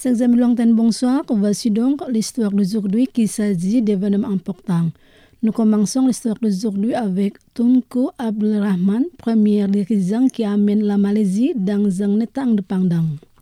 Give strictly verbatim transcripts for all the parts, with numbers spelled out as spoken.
Chers amis lointains, bonsoir. Voici donc l'histoire d'aujourd'hui qui s'agit d'événements importants. Nous commençons l'histoire d'aujourd'hui avec Tunku Abdul Rahman, premier dirigeant qui amène la Malaisie dans un état indépendant.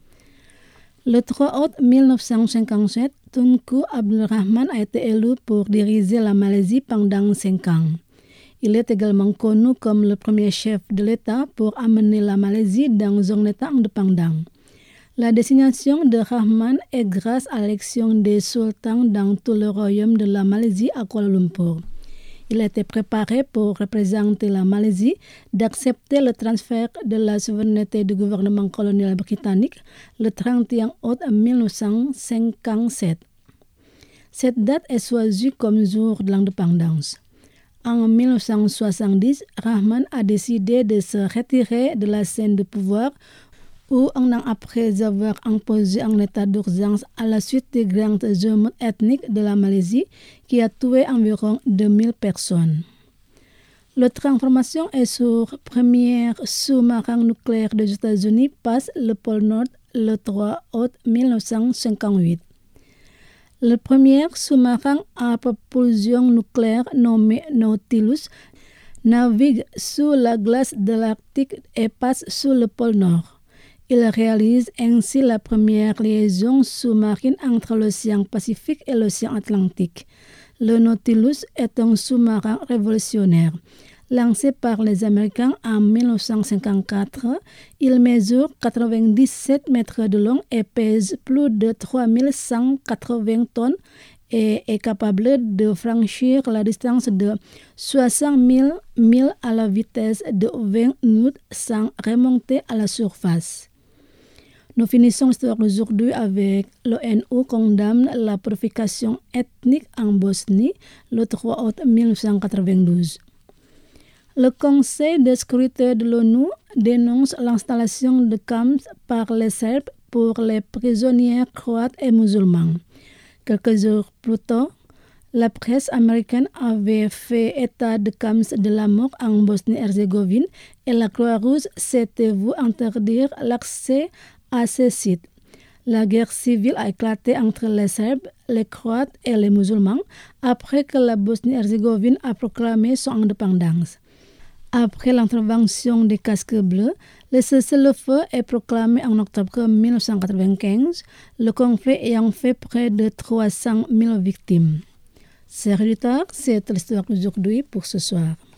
Le trois août mille neuf cent cinquante-sept, Tunku Abdul Rahman a été élu pour diriger la Malaisie pendant cinq ans. Il est également connu comme le premier chef de l'État pour amener la Malaisie dans un état indépendant. La désignation de Rahman est grâce à l'élection des sultans dans tout le royaume de la Malaisie à Kuala Lumpur. Il a été préparé pour représenter la Malaisie d'accepter le transfert de la souveraineté du gouvernement colonial britannique le trente et un août mille neuf cent cinquante-sept. Cette date est choisie comme jour de l'indépendance. En mille neuf cent soixante-dix, Rahman a décidé de se retirer de la scène de pouvoir où un an après avoir imposé un état d'urgence à la suite des grandes émeutes ethniques de la Malaisie qui a tué environ deux mille personnes. L'autre information est sur premier sous-marin nucléaire des États-Unis passe le pôle Nord le trois août mille neuf cent cinquante-huit. Le premier sous-marin à propulsion nucléaire nommé Nautilus navigue sous la glace de l'Arctique et passe sous le pôle Nord. Il réalise ainsi la première liaison sous-marine entre l'océan Pacifique et l'océan Atlantique. Le Nautilus est un sous-marin révolutionnaire. Lancé par les Américains en mille neuf cent cinquante-quatre, il mesure quatre-vingt-dix-sept mètres de long et pèse plus de trois mille cent quatre-vingts tonnes et est capable de franchir la distance de soixante mille milles à la vitesse de vingt nœuds sans remonter à la surface. Nous finissons l'histoire d'aujourd'hui avec l'ONU condamne la purification ethnique en Bosnie le trois août mille neuf cent quatre-vingt-douze. Le Conseil de sécurité de l'ONU dénonce l'installation de camps par les Serbes pour les prisonniers croates et musulmans. Quelques jours plus tôt, la presse américaine avait fait état de camps de la mort en Bosnie-Herzégovine et la Croix-Rouge s'était vue interdire l'accès à ces sites. La guerre civile a éclaté entre les Serbes, les Croates et les musulmans après que la Bosnie-Herzégovine a proclamé son indépendance. Après l'intervention des casques bleus, le cessez-le-feu est proclamé en octobre mille neuf cent quatre-vingt-quinze, le conflit ayant fait près de trois cent mille victimes. Chers auditeurs, c'est l'histoire d'aujourd'hui pour ce soir.